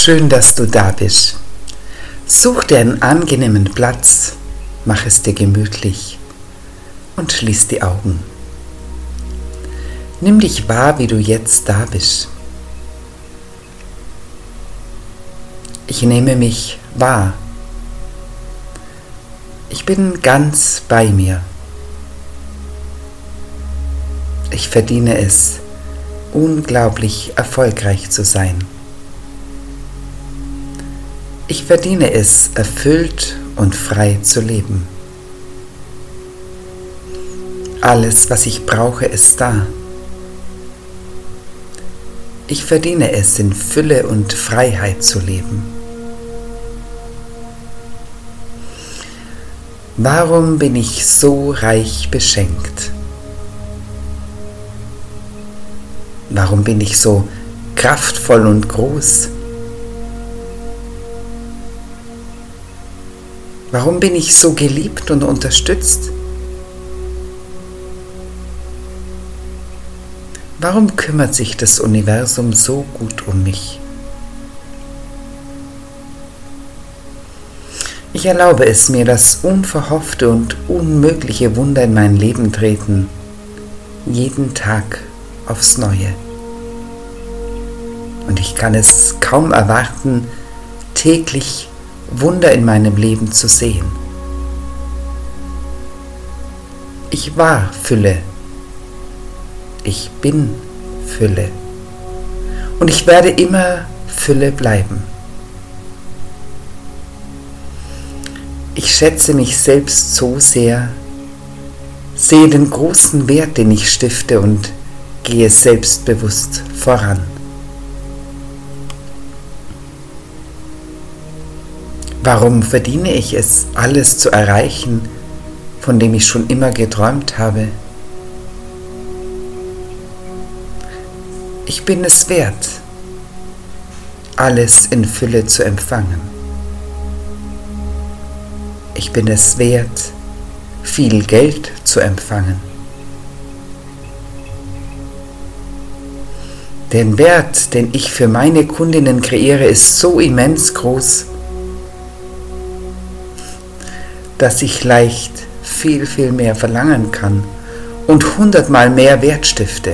Schön, dass du da bist. Such dir einen angenehmen Platz, mach es dir gemütlich und schließ die Augen. Nimm dich wahr, wie du jetzt da bist. Ich nehme mich wahr. Ich bin ganz bei mir. Ich verdiene es, unglaublich erfolgreich zu sein. Ich verdiene es, erfüllt und frei zu leben. Alles, was ich brauche, ist da. Ich verdiene es, in Fülle und Freiheit zu leben. Warum bin ich so reich beschenkt? Warum bin ich so kraftvoll und groß? Warum bin ich so geliebt und unterstützt? Warum kümmert sich das Universum so gut um mich? Ich erlaube es mir, dass unverhoffte und unmögliche Wunder in mein Leben treten, jeden Tag aufs Neue. Und ich kann es kaum erwarten, täglich Wunder in meinem Leben zu sehen. Ich war Fülle. Ich bin Fülle. Und ich werde immer Fülle bleiben. Ich schätze mich selbst so sehr, sehe den großen Wert, den ich stifte und gehe selbstbewusst voran. Warum verdiene ich es, alles zu erreichen, von dem ich schon immer geträumt habe? Ich bin es wert, alles in Fülle zu empfangen. Ich bin es wert, viel Geld zu empfangen. Der Wert, den ich für meine Kundinnen kreiere, ist so immens groß, dass ich leicht viel, viel mehr verlangen kann und 100-mal mehr Wert stifte.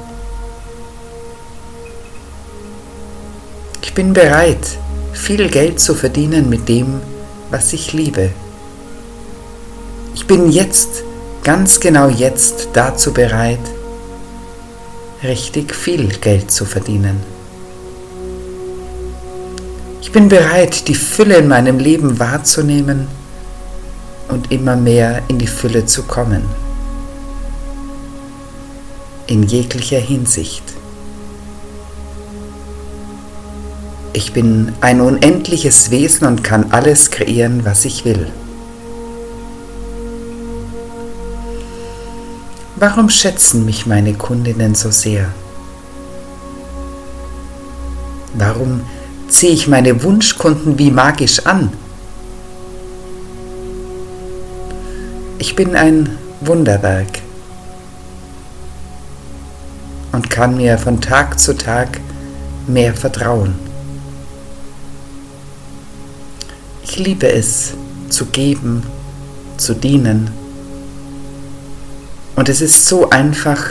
Ich bin bereit, viel Geld zu verdienen mit dem, was ich liebe. Ich bin jetzt, ganz genau jetzt, dazu bereit, richtig viel Geld zu verdienen. Ich bin bereit, die Fülle in meinem Leben wahrzunehmen und immer mehr in die Fülle zu kommen. In jeglicher Hinsicht. Ich bin ein unendliches Wesen und kann alles kreieren, was ich will. Warum schätzen mich meine Kundinnen so sehr? Warum ziehe ich meine Wunschkunden wie magisch an? Ich bin ein Wunderwerk und kann mir von Tag zu Tag mehr vertrauen. Ich liebe es, zu geben, zu dienen. Und es ist so einfach,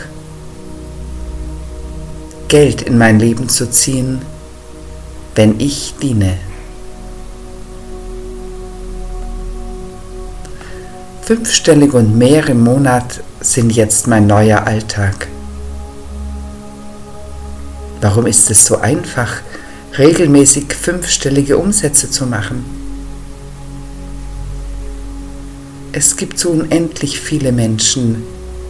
Geld in mein Leben zu ziehen, wenn ich diene. 5-stellig und mehr im Monat sind jetzt mein neuer Alltag. Warum ist es so einfach, regelmäßig 5-stellige Umsätze zu machen? Es gibt so unendlich viele Menschen,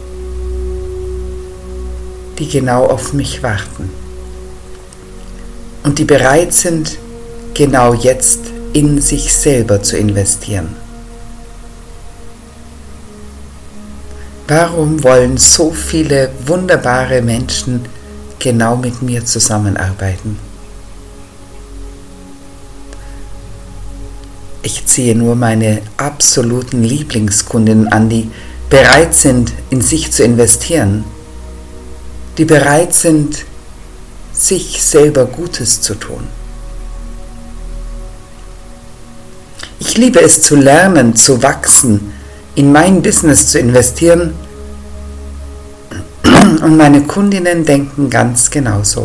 die genau auf mich warten und die bereit sind, genau jetzt in sich selber zu investieren. Warum wollen so viele wunderbare Menschen genau mit mir zusammenarbeiten? Ich ziehe nur meine absoluten Lieblingskundinnen an, die bereit sind, in sich zu investieren, die bereit sind, sich selber Gutes zu tun. Ich liebe es zu lernen, zu wachsen, in mein Business zu investieren und meine Kundinnen denken ganz genauso.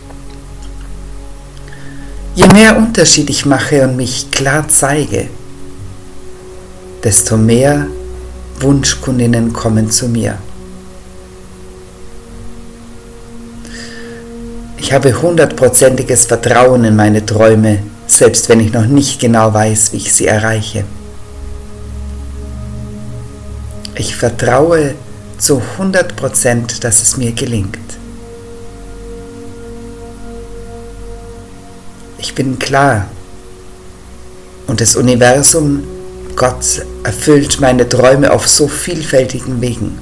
Je mehr Unterschied ich mache und mich klar zeige, desto mehr Wunschkundinnen kommen zu mir. Ich habe 100%iges Vertrauen in meine Träume, selbst wenn ich noch nicht genau weiß, wie ich sie erreiche. Ich vertraue zu 100%, dass es mir gelingt. Ich bin klar und das Universum, Gott, erfüllt meine Träume auf so vielfältigen Wegen.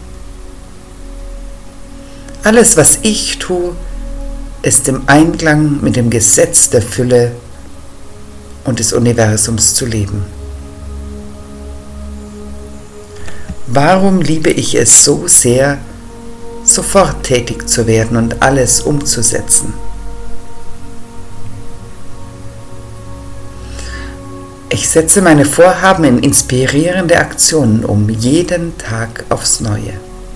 Alles, was ich tue, ist im Einklang mit dem Gesetz der Fülle und des Universums zu leben. Warum liebe ich es so sehr, sofort tätig zu werden und alles umzusetzen? Ich setze meine Vorhaben in inspirierende Aktionen um, jeden Tag aufs Neue.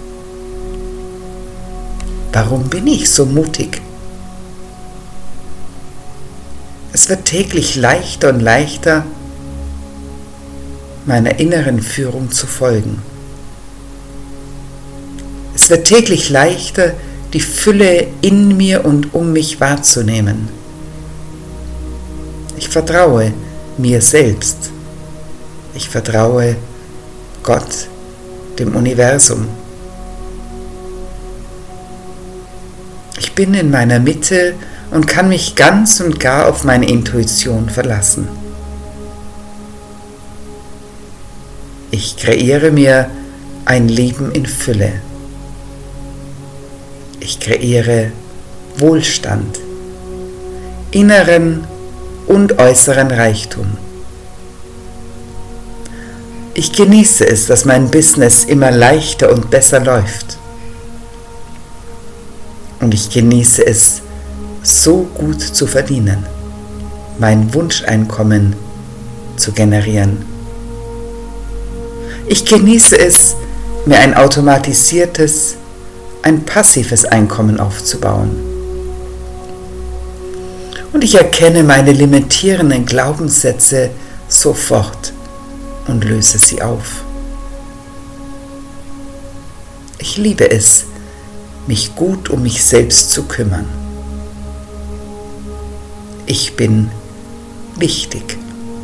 Warum bin ich so mutig? Es wird täglich leichter und leichter, meiner inneren Führung zu folgen. Es wird täglich leichter, die Fülle in mir und um mich wahrzunehmen. Ich vertraue mir selbst. Ich vertraue Gott, dem Universum. Ich bin in meiner Mitte und kann mich ganz und gar auf meine Intuition verlassen. Ich kreiere mir ein Leben in Fülle. Ich kreiere Wohlstand, inneren und äußeren Reichtum. Ich genieße es, dass mein Business immer leichter und besser läuft. Und ich genieße es, so gut zu verdienen, mein Wunscheinkommen zu generieren. Ich genieße es, mir ein automatisiertes, ein passives Einkommen aufzubauen. Und ich erkenne meine limitierenden Glaubenssätze sofort und löse sie auf. Ich liebe es, mich gut um mich selbst zu kümmern. Ich bin wichtig.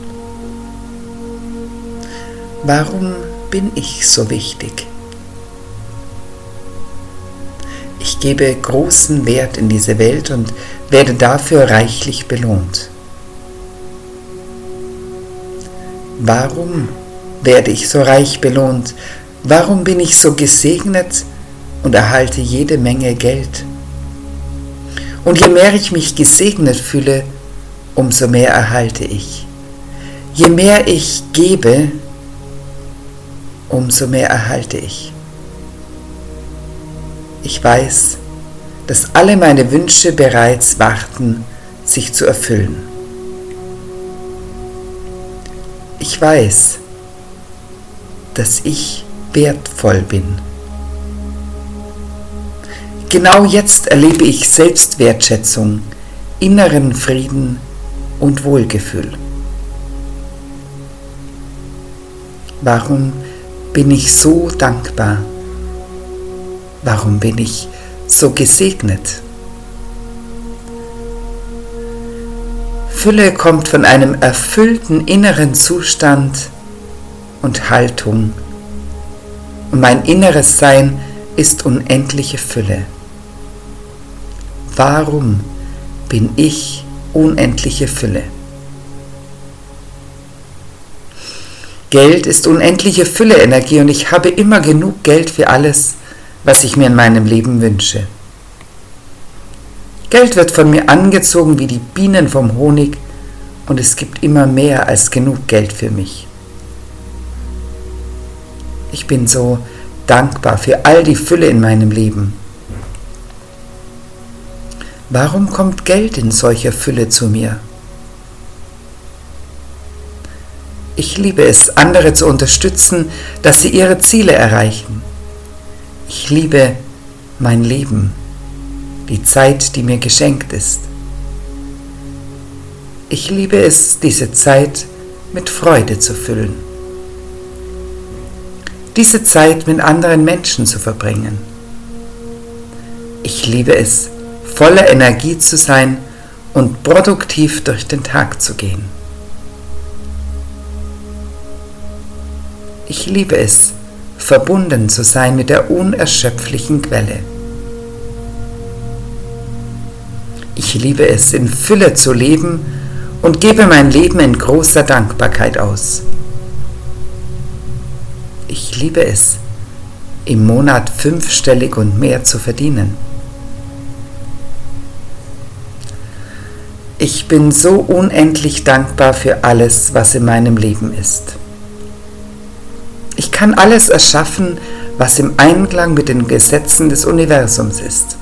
Warum bin ich so wichtig? Ich gebe großen Wert in diese Welt und werde dafür reichlich belohnt. Warum werde ich so reich belohnt? Warum bin ich so gesegnet und erhalte jede Menge Geld? Und je mehr ich mich gesegnet fühle, umso mehr erhalte ich. Je mehr ich gebe, umso mehr erhalte ich. Ich weiß, dass alle meine Wünsche bereits warten, sich zu erfüllen. Ich weiß, dass ich wertvoll bin. Genau jetzt erlebe ich Selbstwertschätzung, inneren Frieden und Wohlgefühl. Warum bin ich so dankbar? Warum bin ich so gesegnet? Fülle kommt von einem erfüllten inneren Zustand und Haltung. Und mein inneres Sein ist unendliche Fülle. Warum bin ich unendliche Fülle? Geld ist unendliche Fülle-Energie und ich habe immer genug Geld für alles, was ich mir in meinem Leben wünsche. Geld wird von mir angezogen wie die Bienen vom Honig und es gibt immer mehr als genug Geld für mich. Ich bin so dankbar für all die Fülle in meinem Leben. Warum kommt Geld in solcher Fülle zu mir? Ich liebe es, andere zu unterstützen, dass sie ihre Ziele erreichen. Ich liebe mein Leben, die Zeit, die mir geschenkt ist. Ich liebe es, diese Zeit mit Freude zu füllen. Diese Zeit mit anderen Menschen zu verbringen. Ich liebe es, voller Energie zu sein und produktiv durch den Tag zu gehen. Ich liebe es, verbunden zu sein mit der unerschöpflichen Quelle. Ich liebe es, in Fülle zu leben und gebe mein Leben in großer Dankbarkeit aus. Ich liebe es, im Monat 5-stellig und mehr zu verdienen. Ich bin so unendlich dankbar für alles, was in meinem Leben ist. Ich kann alles erschaffen, was im Einklang mit den Gesetzen des Universums ist.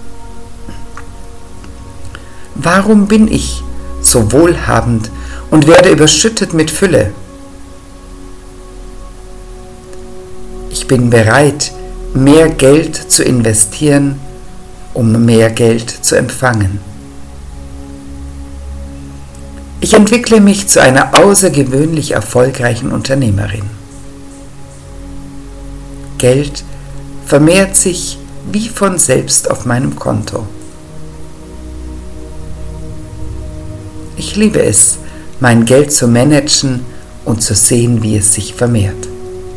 Warum bin ich so wohlhabend und werde überschüttet mit Fülle? Ich bin bereit, mehr Geld zu investieren, um mehr Geld zu empfangen. Ich entwickle mich zu einer außergewöhnlich erfolgreichen Unternehmerin. Geld vermehrt sich wie von selbst auf meinem Konto. Ich liebe es, mein Geld zu managen und zu sehen, wie es sich vermehrt.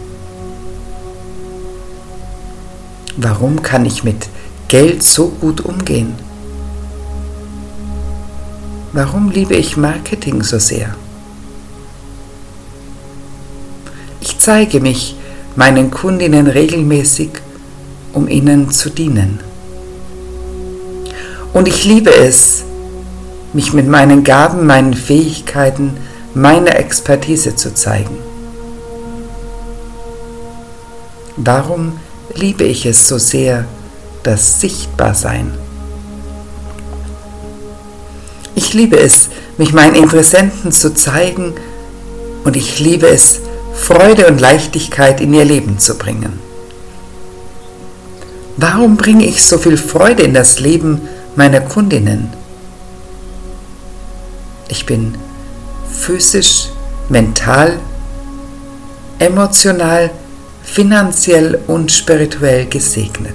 Warum kann ich mit Geld so gut umgehen? Warum liebe ich Marketing so sehr? Ich zeige mich meinen Kundinnen regelmäßig, um ihnen zu dienen. Und ich liebe es, mich mit meinen Gaben, meinen Fähigkeiten, meiner Expertise zu zeigen. Warum liebe ich es so sehr, das Sichtbarsein? Ich liebe es, mich meinen Interessenten zu zeigen, und ich liebe es, Freude und Leichtigkeit in ihr Leben zu bringen. Warum bringe ich so viel Freude in das Leben meiner Kundinnen? Ich bin physisch, mental, emotional, finanziell und spirituell gesegnet.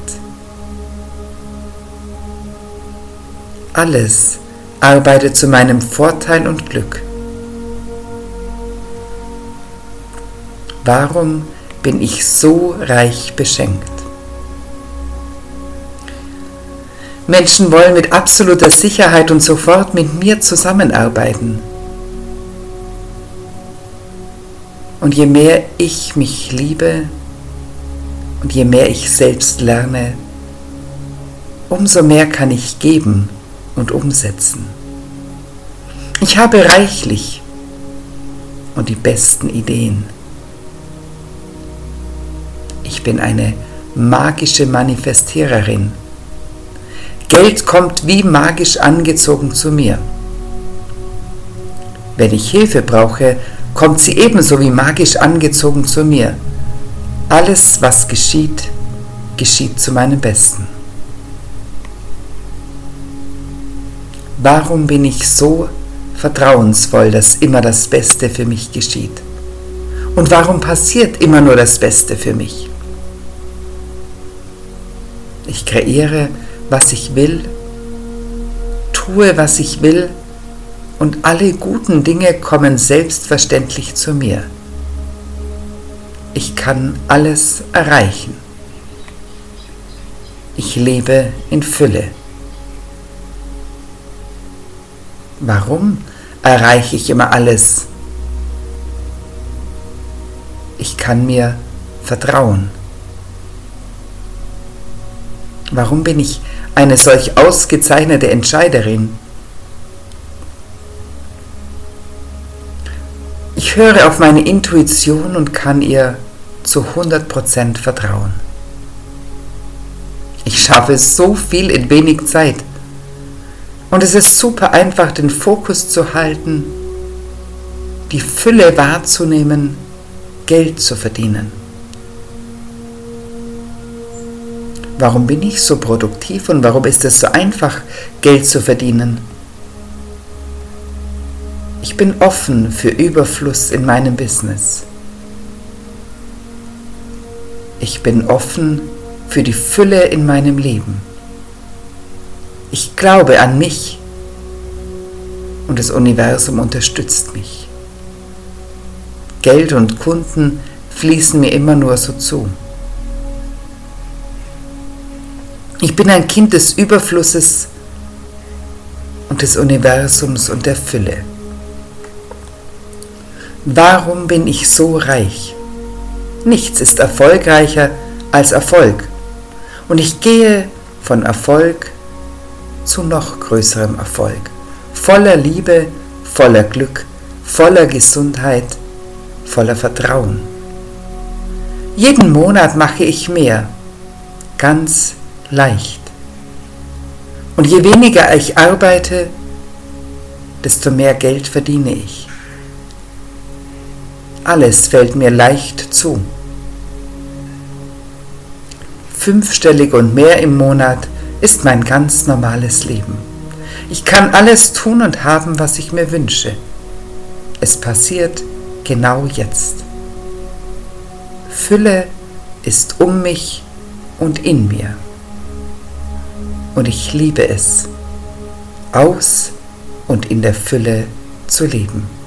Alles arbeitet zu meinem Vorteil und Glück. Warum bin ich so reich beschenkt? Menschen wollen mit absoluter Sicherheit und sofort mit mir zusammenarbeiten. Und je mehr ich mich liebe und je mehr ich selbst lerne, umso mehr kann ich geben und umsetzen. Ich habe reichlich und die besten Ideen. Ich bin eine magische Manifestiererin. Geld kommt wie magisch angezogen zu mir. Wenn ich Hilfe brauche, kommt sie ebenso wie magisch angezogen zu mir. Alles, was geschieht, geschieht zu meinem Besten. Warum bin ich so vertrauensvoll, dass immer das Beste für mich geschieht? Und warum passiert immer nur das Beste für mich? Ich kreiere, was ich will, tue, was ich will, und alle guten Dinge kommen selbstverständlich zu mir. Ich kann alles erreichen. Ich lebe in Fülle. Warum erreiche ich immer alles? Ich kann mir vertrauen. Warum bin ich eine solch ausgezeichnete Entscheiderin? Ich höre auf meine Intuition und kann ihr zu 100% vertrauen. Ich schaffe so viel in wenig Zeit. Und es ist super einfach, den Fokus zu halten die Fülle wahrzunehmen, Geld zu verdienen. Warum bin ich so produktiv und warum ist es so einfach, Geld zu verdienen? Ich bin offen für Überfluss in meinem Business. Ich bin offen für die Fülle in meinem Leben. Ich glaube an mich und das Universum unterstützt mich. Geld und Kunden fließen mir immer nur so zu. Ich bin ein Kind des Überflusses und des Universums und der Fülle. Warum bin ich so reich? Nichts ist erfolgreicher als Erfolg. Und ich gehe von Erfolg zu noch größerem Erfolg. Voller Liebe, voller Glück, voller Gesundheit, voller Vertrauen. Jeden Monat mache ich mehr, ganz leicht. Und je weniger ich arbeite, desto mehr Geld verdiene ich. Alles fällt mir leicht zu. 5-stellig und mehr im Monat ist mein ganz normales Leben. Ich kann alles tun und haben, was ich mir wünsche. Es passiert genau jetzt. Fülle ist um mich und in mir. Und ich liebe es, aus und in der Fülle zu leben.